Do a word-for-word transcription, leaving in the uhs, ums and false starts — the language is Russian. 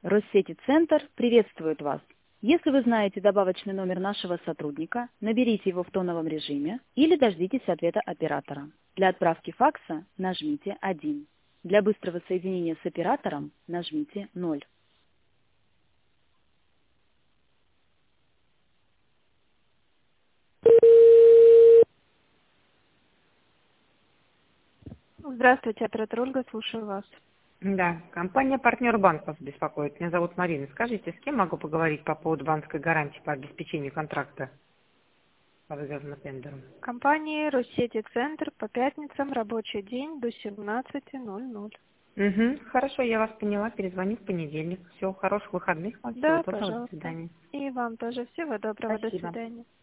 Россети Центр приветствует вас. Если вы знаете добавочный номер нашего сотрудника, наберите его в тоновом режиме или дождитесь ответа оператора. Для отправки факса нажмите один. Для быстрого соединения с оператором нажмите ноль. Здравствуйте, оператор Ольга, слушаю вас. Да, компания «Партнер Банк» вас беспокоит. Меня зовут Марина. Скажите, с кем могу поговорить по поводу банковской гарантии по обеспечению контракта по выигранному тендеру? Компания Россети Центр по пятницам рабочий день до семнадцати ноль-ноль. Угу, хорошо, я вас поняла. Перезвоню в понедельник. Все, хороших выходных вам. Всего Да, доброго. До пожалуйста. свидания. И вам тоже всего доброго. До Спасибо. свидания.